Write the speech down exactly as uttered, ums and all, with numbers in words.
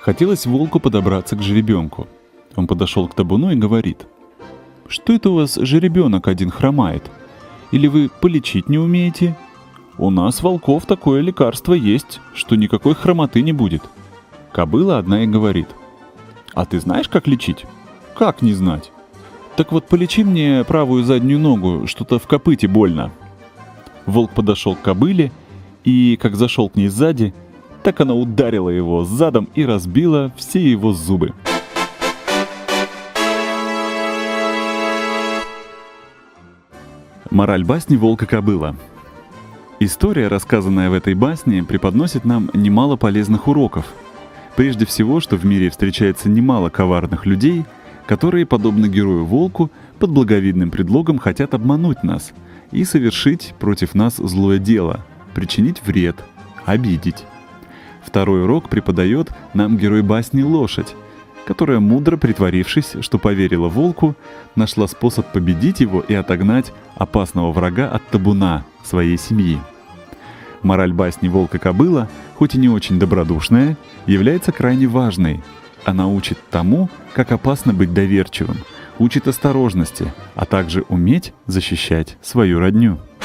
Хотелось волку подобраться к жеребенку. Он подошел к табуну и говорит: «Что это у вас жеребенок один хромает? Или вы полечить не умеете? У нас, волков, такое лекарство есть, что никакой хромоты не будет». Кобыла одна и говорит: «А ты знаешь, как лечить?» «Как не знать?» «Так вот, полечи мне правую заднюю ногу, что-то в копыте больно». Волк подошел к кобыле, и, как зашел к ней сзади, так она ударила его задом и разбила все его зубы. Мораль басни «Волк и кобыла». История, рассказанная в этой басне, преподносит нам немало полезных уроков. Прежде всего, что в мире встречается немало коварных людей, которые, подобно герою-волку, под благовидным предлогом хотят обмануть нас и совершить против нас злое дело, причинить вред, обидеть. Второй урок преподает нам герой басни лошадь, которая, мудро притворившись, что поверила волку, нашла способ победить его и отогнать опасного врага от табуна своей семьи. Мораль басни «Волк и кобыла», хоть и не очень добродушная, является крайне важной. Она учит тому, как опасно быть доверчивым, учит осторожности, а также уметь защищать свою родню.